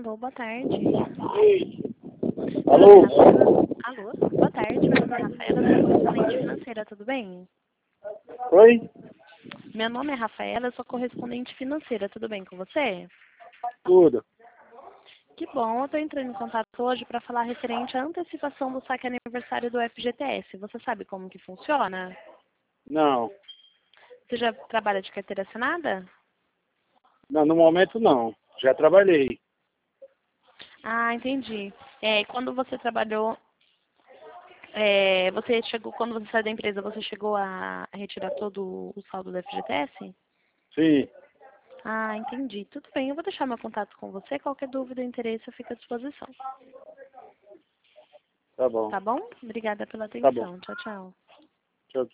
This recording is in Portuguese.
Alô, boa tarde. Alô? Alô, boa tarde. Meu nome é Rafaela, eu sou correspondente financeira, tudo bem? Oi? Meu nome é Rafaela, eu sou correspondente financeira, tudo bem com você? Tudo. Que bom, eu estou entrando em contato hoje para falar referente à antecipação do saque aniversário do FGTS. Você sabe como que funciona? Não. Você já trabalha de carteira assinada? Não, no momento não. Já trabalhei. Ah, entendi. Quando você trabalhou, quando você saiu da empresa, você chegou a retirar todo o saldo do FGTS? Sim. Ah, entendi. Tudo bem, eu vou deixar meu contato com você. Qualquer dúvida ou interesse, eu fico à disposição. Tá bom. Tá bom? Obrigada pela Tá bom. atenção. Tchau, tchau.